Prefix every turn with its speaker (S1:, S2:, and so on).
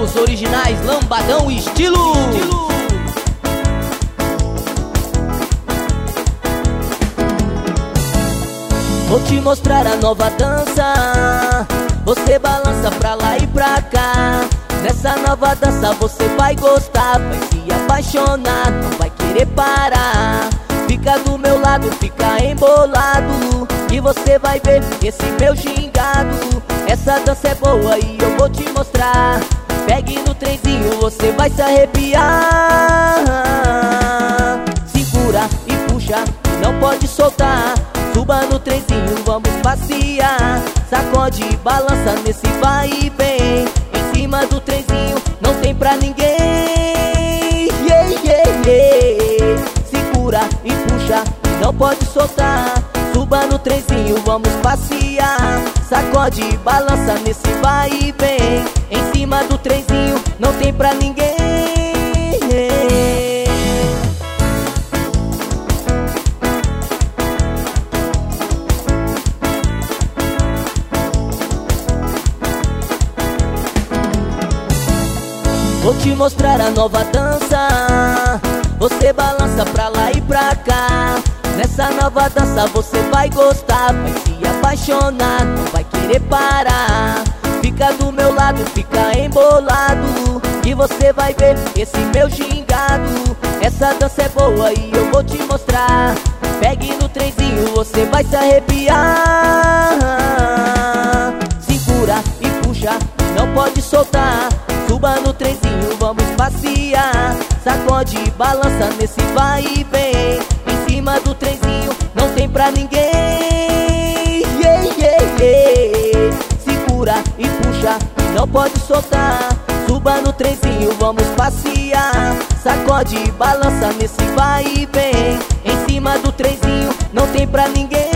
S1: Os originais Lambadão Estilo. Vou te mostrar a nova dança. Você balança pra lá e pra cá. Nessa nova dança você vai gostar, vai se apaixonar, não vai querer parar. Fica do meu lado, fica embolado, e você vai ver esse meu gingado. Essa dança é boa e eu vou te mostrar. Pegue no trenzinho, você vai se arrepiar. Segura e puxa, não pode soltar. Suba no trenzinho, vamos passear. Sacode e balança nesse vai e vem. Em cima do trenzinho não tem pra ninguém. Yeah, yeah, yeah. Segura e puxa, não pode soltar. Suba no trenzinho, vamos passear. Sacode e balança nesse vai e vem. Em cima do trenzinho não tem pra ninguém. Vou te mostrar a nova dança. Você balança pra lá e pra cá. Nessa nova dança você vai gostar, vai se apaixonar, não vai querer parar. Fica do meu lado, fica embolado, e você vai ver esse meu gingado. Essa dança é boa e eu vou te mostrar. Pegue no trenzinho, você vai se arrepiar. Segura e puxa, não pode soltar. Suba no trenzinho, vamos passear. Sacode e balança nesse vai e vem. Em cima do trenzinho não tem pra ninguém. Yeah, yeah, yeah. Segura e puxa, não pode soltar. Suba no trenzinho, vamos passear. Sacode e balança nesse vai e vem. Em cima do trenzinho não tem pra ninguém.